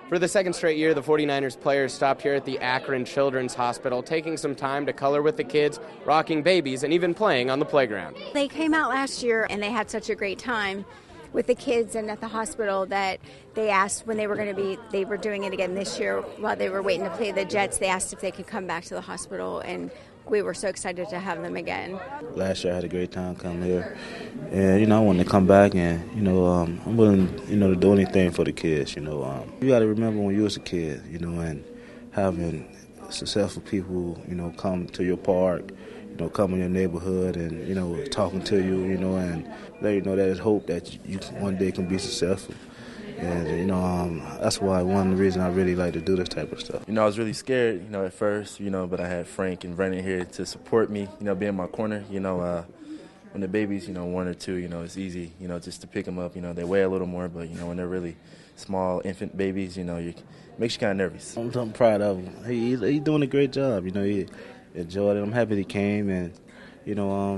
For the second straight year, the 49ers players stopped here at the Akron Children's Hospital, taking some time to color with the kids, rocking babies, and even playing on the playground. They came out last year, and they had such a great time with the kids and at the hospital that they asked when they were doing it again this year while they were waiting to play the Jets. They asked if they could come back to the hospital, and we were so excited to have them again. Last year I had a great time coming here, and I wanted to come back, and I'm willing to do anything for the kids. You got to remember when you was a kid, and having successful people come to your park, come in your neighborhood and talking to you, and let you know that there's hope that you one day can be successful. And, that's why one of the reasons I really like to do this type of stuff. I was really scared, at first, but I had Frank and Brennan here to support me, be in my corner. When the baby's, 1 or 2, it's easy, just to pick them up. They weigh a little more, but, when they're really small infant babies, it makes you kind of nervous. I'm proud of him. He's doing a great job. He enjoyed it. I'm happy he came, and, he's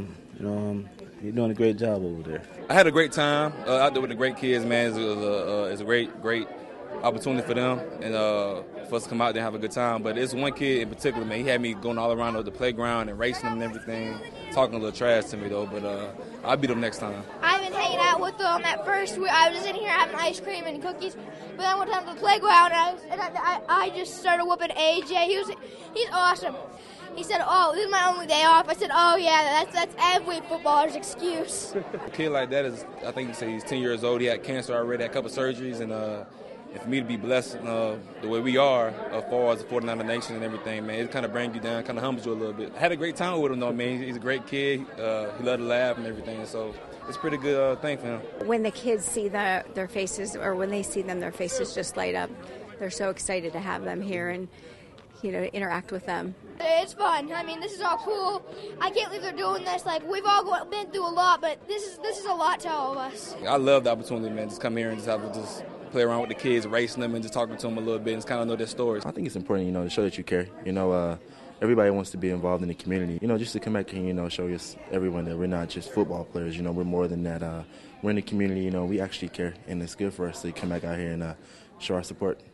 doing a great job over there. I had a great time out there with the great kids, man. It's a great opportunity for them and for us to come out there and have a good time. But it's one kid in particular, man. He had me going all around the playground and racing them and everything, talking a little trash to me, though. But I'll beat him next time. I've been hanging out with them at first. I was in here having ice cream and cookies. But then one time at the playground, I just started whooping AJ. He's awesome. He said, "Oh, this is my only day off." I said, "Oh yeah, that's every footballer's excuse." A kid like that is, I think you say he's 10 years old. He had cancer already, had a couple surgeries, and for me to be blessed the way we are, as far as the 49er Nation and everything, man, it kind of brings you down, kind of humbles you a little bit. I had a great time with him, though, man. He's a great kid. He loved to laugh and everything, so it's a pretty good thing for him. When the kids see their faces, or when they see them, their faces just light up. They're so excited to have them here and interact with them. It's fun. I mean, this is all cool. I can't believe they're doing this. Like, we've all been through a lot, but this is a lot to all of us. I love the opportunity, man. Just come here and just play around with the kids, racing them, and just talking to them a little bit and just kind of know their stories. I think it's important, to show that you care. Everybody wants to be involved in the community. Just to come back here and, show everyone that we're not just football players. We're more than that. We're in the community. We actually care, and it's good for us to come back out here and show our support.